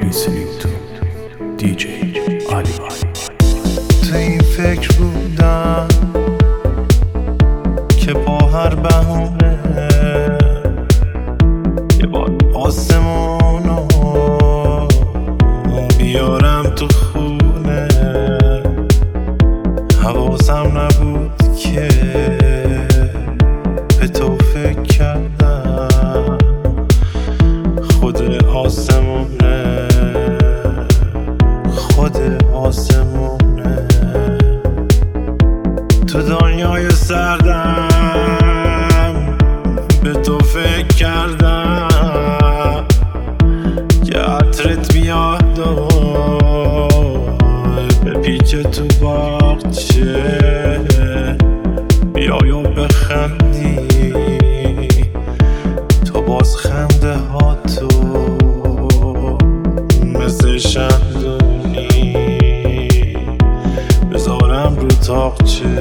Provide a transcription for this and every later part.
listening to DJ Ali. تو این فکر بودم که با هر بهونه یه بار آسمونو بیارم تو خونه. حواسم نبود که به تو فکر کردم. خود آسمونه، خود آسمونه. تو دنیای سردم به تو فکر کردم که عطرت بیاد و بپیچه تو باغچه، بیای و بخندی. تو باز خنده ها تو مثل شمدونی بذارم رو تاقچه.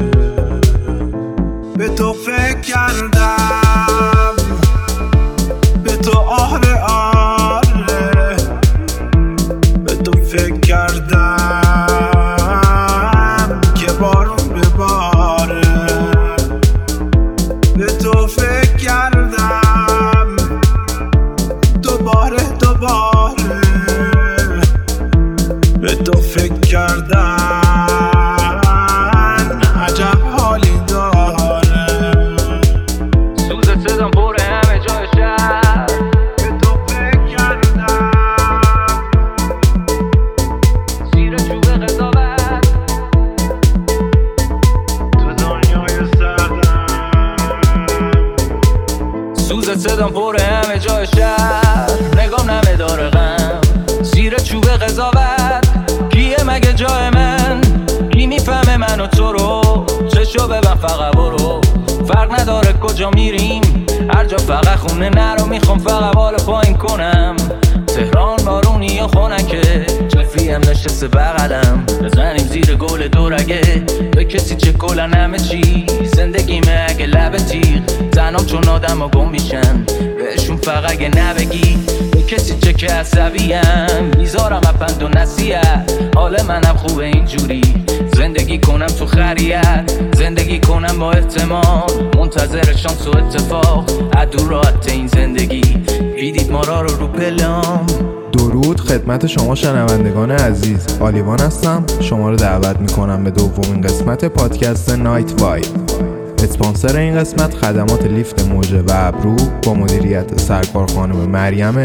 به تو فکر کردم، به تو آره آره، به تو فکر کردم که بارون بباره. به تو فکر کردم دوباره دوباره، به تو فکر کردم عجب حالی داره. سوز صدام پر همه جای شهر، به تو فکر کردم زیر چوب قضاوت تو دنیای سردم. سوز صدام پر همه جای شهر، نگام نمه داره غم زیر چوب قضاوت. کیه مگه جای من؟ کی میفهمه من و تو رو؟ چشو ببن فقط برو، فرق نداره کجا میریم، هر جا فقط خونه نرو. میخوام فقط بالا پایین کنم، تهران بارونی یا خنکه، جفریم نشسته بغلم. بزنیم زیر گل دورگه، به کسی چه کلن همه چی. زندگیمه اگه لب تیغ، زنام چون آدم ها گم میشن، بهشون فقط اگه نبگی. به کسی چه که عصبیم، میذارم اپند و نصیحت. حال منم خوبه اینجوری، زندگی کنم تو خریت، زندگی کنم با احتمال، منتظر شانس و اتفاق. عدو راحت این زندگی، دیدید ما را رو پلام. درود خدمت شما شنوندگان عزیز، آلیوان هستم. شما رو دعوت میکنم به دومین قسمت پادکست نایت وایب. اسپانسر این قسمت خدمات لیفت موجه و ابرو با مدیریت سرکار خانم مریم امامی.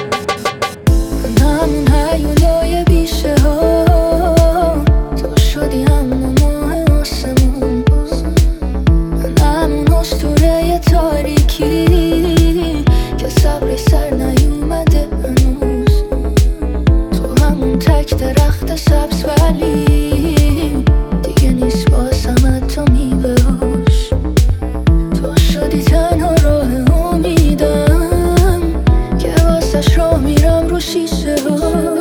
همون هیولای بیشه ها تو شدی، همون ماه آسمون، همون اسطوره تاریکی که صبر سر نیومده هنوز. تو همون تک درخت سبز ولی دیگه نیست باسمت تو میوهاش. تو شدی تنها راه امیدم که واسش راه میرم رو شیشه ها.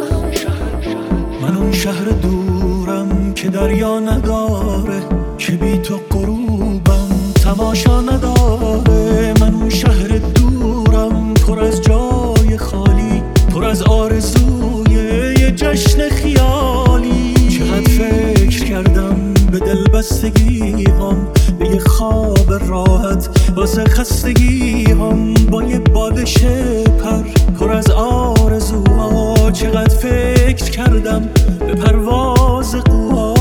من اون شهر دورم که دریا نداره، که بی تو غروبم تماشا نداره. من اون شهر دورم پر از جای خالی، پر از آرزوی یه جشن خیالی. چقدر فکر کردم به دلبستگی هم، به یه خواب راحت واسه خستگی هم، با یه بالش پر پر از آرزوها. چقدر فکر کردم به پرواز قوا.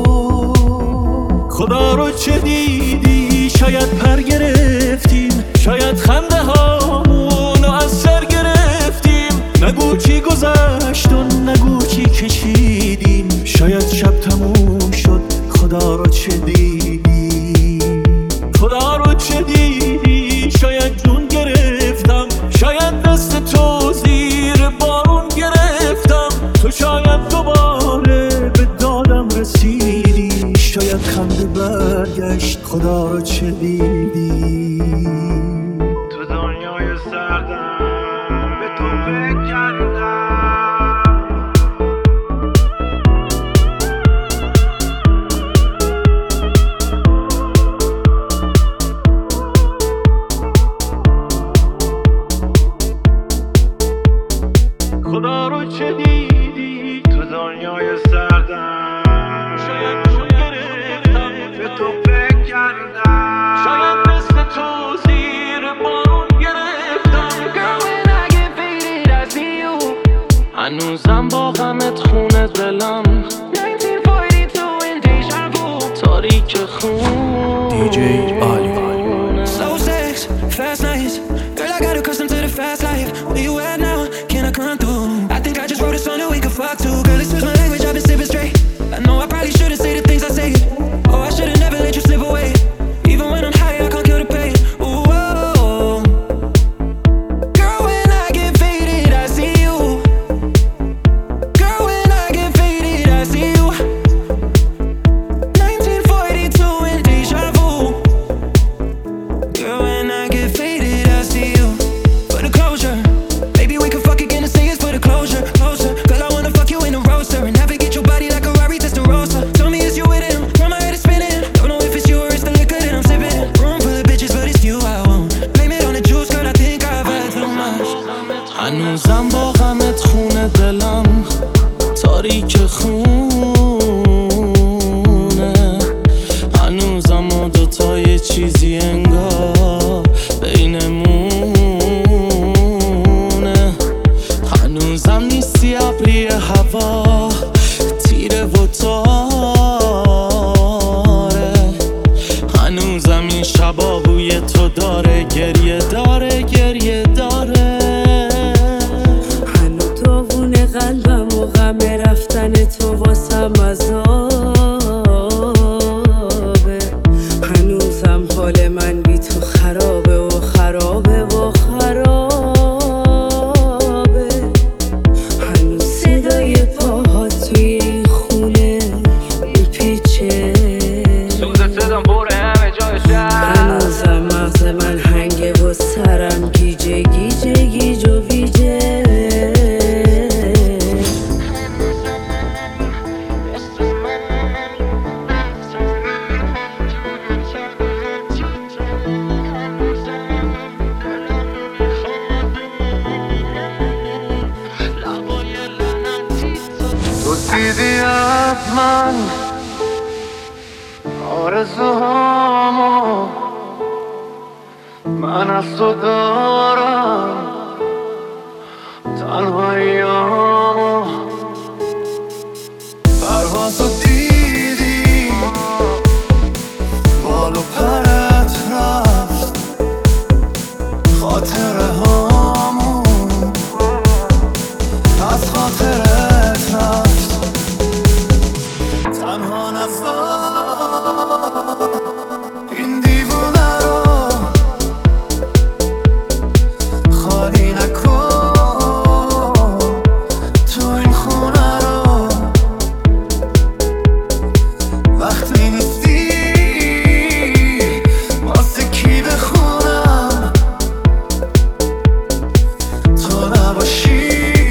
خدا رو چه دیدی؟ شاید پر گرفتیم، شاید خنده هامونو از سر گرفتیم. نگو چی گذشت و نگو چی کشیدیم، شاید شب تموم شد. خدا رو چه دیدی؟ خدا رو چه دیدی؟ شاید جون گرفتم، شاید دست تو زیر بارون گرفتم. تو شاید دوباره به دادم رسیدی، شاید خنده برگشت. خدا رو چه دیدی؟ تو دنیای سردم به تو فکر کردم. دلم 1942 in deja vu تاریک خون DJ Ali. Slow sex, fast nights. Girl, I got accustomed to the fast life. Where you at now? Can I come through? I think I just wrote a song that we could fuck to. Girl, excuse my language, I've been sipping straight. I know I probably shouldn't say the things I say. Oh, I should've never let you slip away. Even when I'm high, I can't kill the pain. Ooh, oh. Girl, when I get faded, I see you. Girl, when I get faded, I see you. 1942 in deja vu. Girl, when I get faded, I see you. For the closure, maybe we can fuck again and say it's for the closure. Closer, girl, I wanna fuck you in a roaster and navigate your body like a Rari Testarossa. Tell me, is you with him? While my head is spinning, don't know if it's you or it's the liquor that I'm sipping. Room full of bitches, but it's you I want. Blame it on the juice, girl, I think I've had too much. هنوزم با غمت خونه دلم تاریک خونه هنوزم ما دوتا یه چیزی انگار بینمونه هنوزم نیستی ابری هوا تیره و تاره هنوزم این شبا بوی تو داره گریه داره گریه داره هنو داغونه قلبم و غم رفتن تو واسم عذابه هنوزم حال من بی تو خرابه و خرابه و خرابه هنوز صدای پاهات توی این خونه میپیچه سوز صدام پره همه جای شهر هنوزم مغز من هنگه و سرم گیجه گیجه گیج و ویجه تو دیدی از من آرزوهامو من از تو دارم تنهاییامو پروازو دیدی بال و پرت رفت خاطره هامو از خاطرت رفت تنها نذار این دیوونه رو خالی نکن تو این خونه رو وقتی نیستی واسه کی بخونم تو نباشی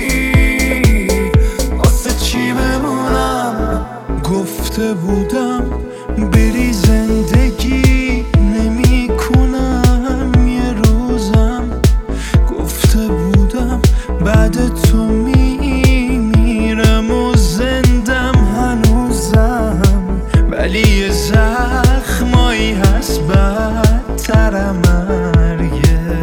واسه چی بمونم گفته بودم بری زندگی نمی کنم یه روزم گفته بودم بعد تو میمیرم و زندم هنوزم ولی یه زخمایی هست بدتر مرگه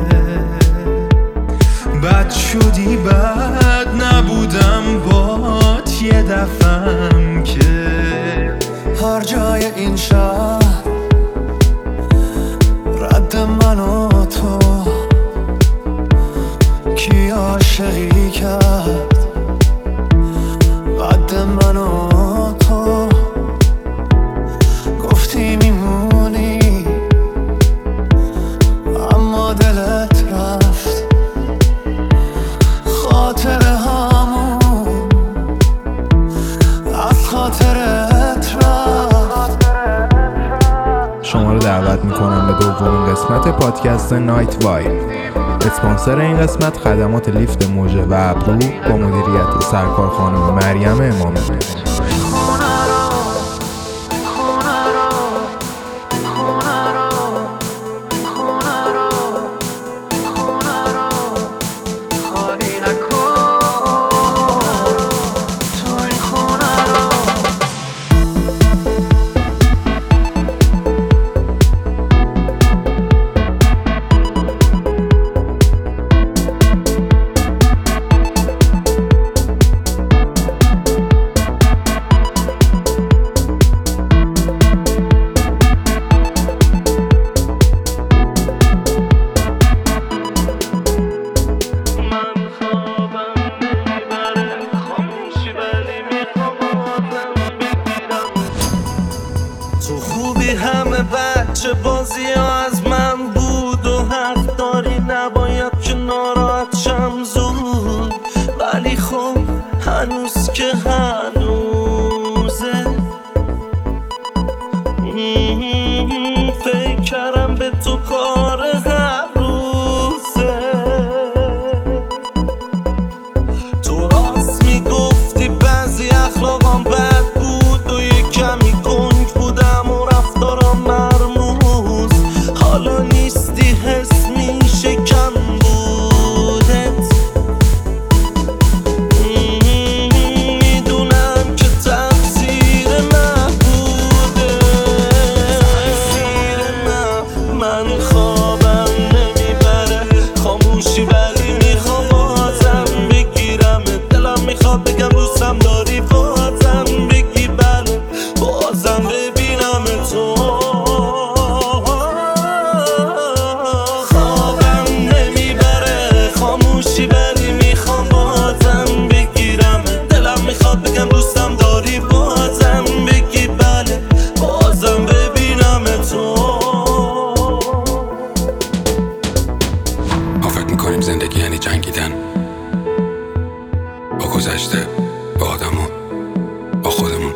بد شدی بد نبودم بات یه دفعم که هر جای این شهر رد من و تو کی عاشقی کرد قد من و تو گفتی میمونی اما دلت رفت خاطره هامون از خاطرت رفت شما رو دعوت میکنم به دومین قسمت پادکست نایت وایب. اسپانسر این قسمت خدمات لیفت موجه و ابرو با مدیریت سرکار خانم مریم امامی. چه بازی از من بود و حق داری نباید که ناراحت شم زود، ولی خب هنوز که هنوزه فکر کردم به تو کار هر روزه. تو راست میگفتی بعضی اخلاقام بد بود و یه کمی گنگ بودم و رفتارم مرموز. حالا نیستی حس میشه کم بودت، میدونم که تقصیر من بوده. من خوابم نمیبره خاموشی، ولی میخوام بازم بگیرم. دلم میخواد بگم دوستم داری، بازم بگی بله، بازم ببینم تو. خوابم نمیبره خاموشی، ولی میخوام بازم بگیرم. دلم میخواد بگم دوستم داری، بازم بگی بله، بازم ببینم تو. ما فکر میکنیم زندگی یعنی جنگیدن با گذشته، با آدمون، با خودمون.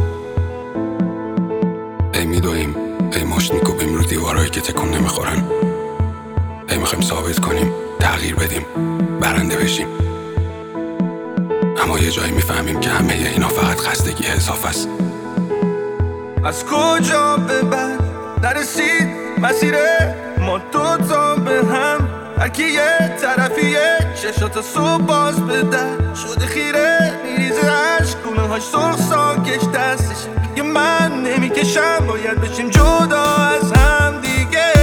ای میدویم، ای مشت میکوبیم رو دیوارهایی که تکون نمیخورن. ای میخوایم ثابت کنیم، تغییر بدیم، برنده بشیم. اما یه جایی میفهمیم که همه اینا فقط خستگی اضافه است. از کجا به بعد نرسید مسیر ما دوتا به هم، هرکی یه طرفیه، چشات صبح باز به در شده خیره، میریزه عشق گونه هاش سرخ ساکش دستش. یه من نمیکشم، باید بشیم جدا از هم دیگه.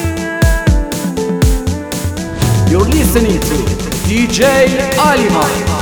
You're listening to DJ Alima.